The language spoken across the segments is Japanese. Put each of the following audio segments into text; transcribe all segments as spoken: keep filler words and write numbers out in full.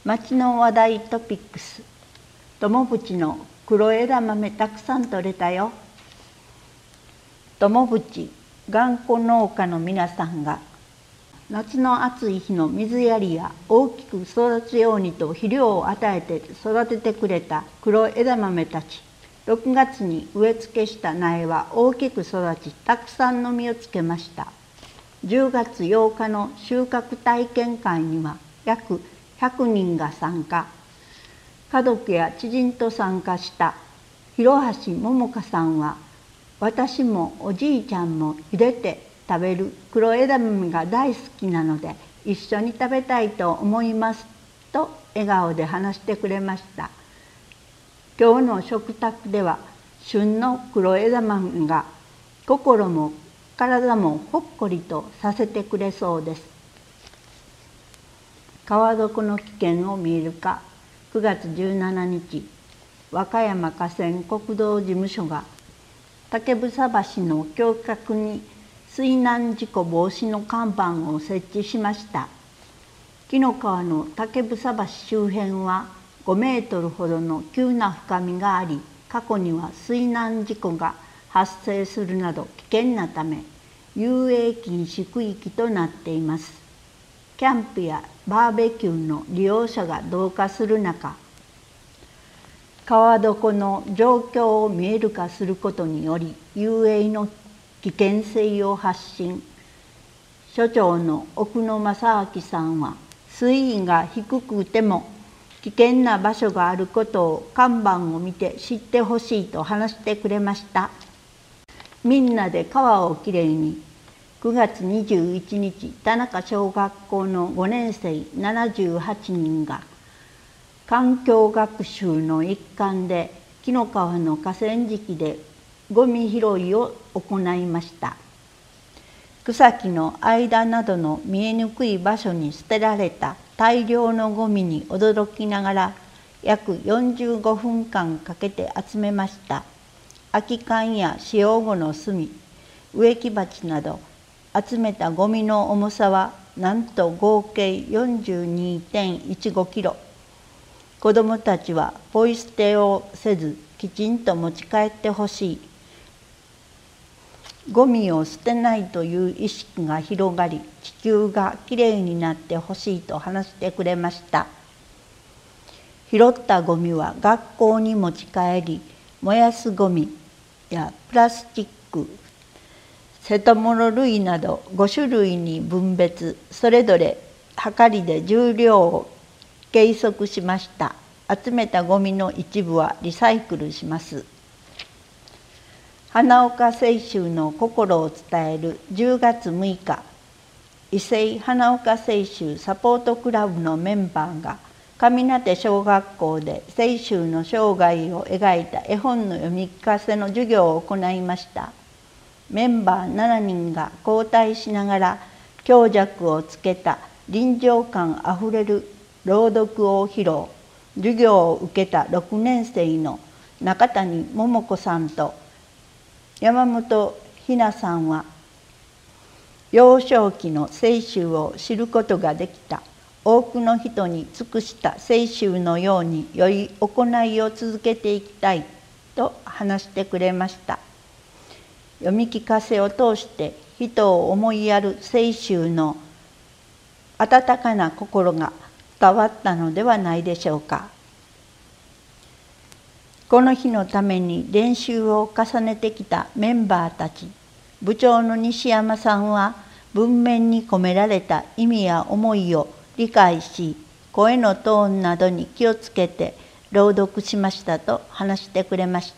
町の話題トピックス。友淵の黒枝豆たくさん取れたよ。友淵頑固農家の皆さんが夏の暑い日の水やりや大きく育つようにと肥料を与えて育ててくれた黒枝豆たち。ろくがつに植え付けした苗は大きく育ち、たくさんの実をつけました。じゅうがつようかの収穫体験会には約ひゃくにんが参加。家族や知人と参加した広橋桃香さんは、私もおじいちゃんも茹でて食べる黒枝豆が大好きなので一緒に食べたいと思いますと笑顔で話してくれました。今日の食卓では旬の黒枝豆が心も体もほっこりとさせてくれそうです。川床の危険を見えるか。くがつじゅうしちにち、和歌山河川国道事務所が竹房橋の橋脚に水難事故防止の看板を設置しました。紀の川の竹房橋周辺はごメートルほどの急な深みがあり、過去には水難事故が発生するなど危険なため遊泳禁止区域となっています。キャンプやバーベキューの利用者が増加する中、川床の状況を見える化することにより遊泳の危険性を発信。所長の奥野正明さんは、水位が低くても危険な場所があることを看板を見て知ってほしいと話してくれました。みんなで川をきれいに。くがつにじゅういちにち、田中小学校のごねんせいななじゅうはちにんが環境学習の一環で紀の川の河川敷でゴミ拾いを行いました。草木の間などの見えにくい場所に捨てられた大量のゴミに驚きながら約よんじゅうごふんかんかけて集めました。空き缶や使用後の炭、植木鉢など集めたゴミの重さはなんと合計 よんじゅうにてんいちごキロ。子どもたちはポイ捨てをせずきちんと持ち帰ってほしい。ゴミを捨てないという意識が広がり、地球がきれいになってほしいと話してくれました。拾ったゴミは学校に持ち帰り、燃やすゴミやプラスチック、瀬戸物類などごしゅるいに分別、それぞれはかりで重量を計測しました。集めたゴミの一部はリサイクルします。花岡清舟の心を伝えるじゅうがつむいか、伊勢花岡清舟サポートクラブのメンバーが上名小学校で清舟の生涯を描いた絵本の読み聞かせの授業を行いました。メンバーしちにんが交代しながら強弱をつけた臨場感あふれる朗読を披露。授業を受けたろくねんせいの中谷桃子さんと山本ひなさんは、幼少期の清舟を知ることができた。多くの人に尽くした清舟のように良い行いを続けていきたいと話してくれました。読み聞かせを通して人を思いやる清舟の温かな心が伝わったのではないでしょうか。この日のために練習を重ねてきたメンバーたち。部長の西山さんは文面に込められた意味や思いを理解し、声のトーンなどに気をつけて朗読しましたと話してくれました。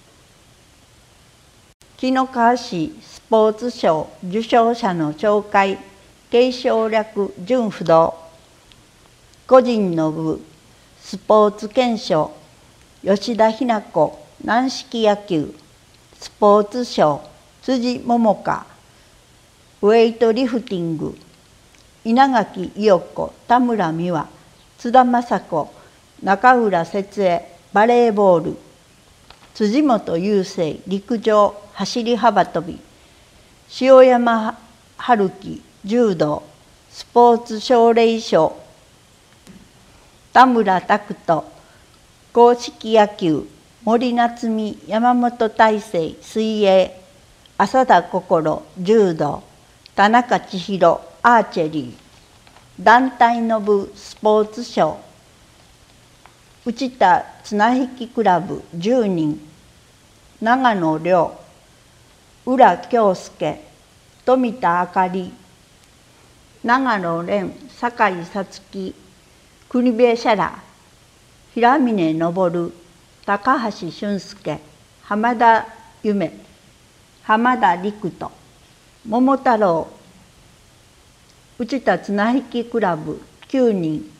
紀の川市スポーツ賞受賞者の紹介。継承略順不動。個人の部スポーツ憲章。吉田ひな子軟式野球。スポーツ賞辻桃香。ウェイトリフティング稲垣伊代子田村美和津田雅子中浦節恵バレーボール辻本雄生陸上走り幅跳び塩山春樹柔道スポーツ奨励賞田村拓人、硬式野球、森夏美、山本大成、水泳、浅田心、柔道、田中千尋、アーチェリー、団体の部スポーツ賞、内田綱引クラブじゅうにん、長野亮、浦京介、富田あかり、長野蓮、酒井さつき、国部シャラ、平峰昇、高橋俊介、浜田夢、浜田陸斗、桃太郎、内田綱引クラブきゅうにん、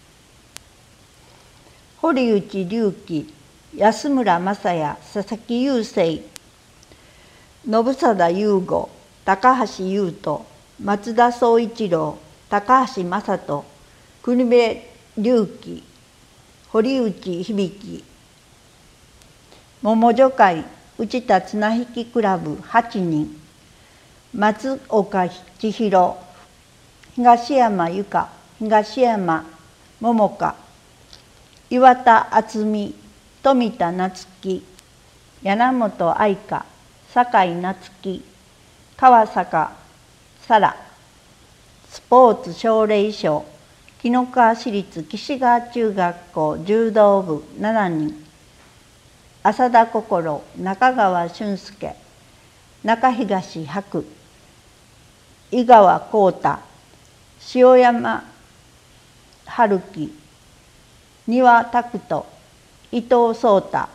堀内隆樹、安村正也、佐々木雄生、信貞優吾、高橋優斗、松田宗一郎、高橋正人、国部隆樹、堀内響、桃女会、内田綱引クラブはちにん、松岡千尋、東山由佳、東山桃香、岩田敦美、富田夏樹、柳本愛香、酒井夏樹、川坂沙羅、スポーツ奨励賞、紀の川市立岸川中学校柔道部しちにん、浅田心、中川俊介、中東博、井川浩太、塩山春樹、丹羽拓人、伊藤壮太。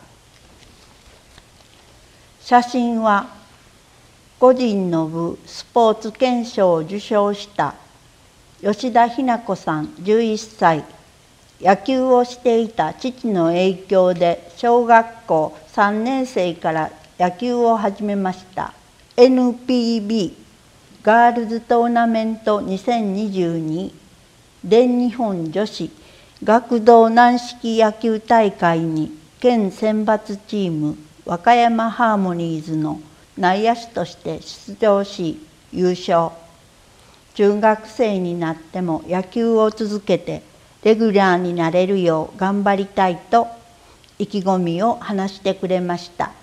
写真は個人の部スポーツ憲章を受賞した吉田日奈子さんじゅういっさい。野球をしていた父の影響で小学校さんねんせいから野球を始めました。エヌピービー ガールズトーナメントにせんにじゅうに全日本女子学童軟式野球大会に県選抜チーム和歌山ハーモニーズの内野手として出場し優勝。中学生になっても野球を続けてレギュラーになれるよう頑張りたいと意気込みを話してくれました。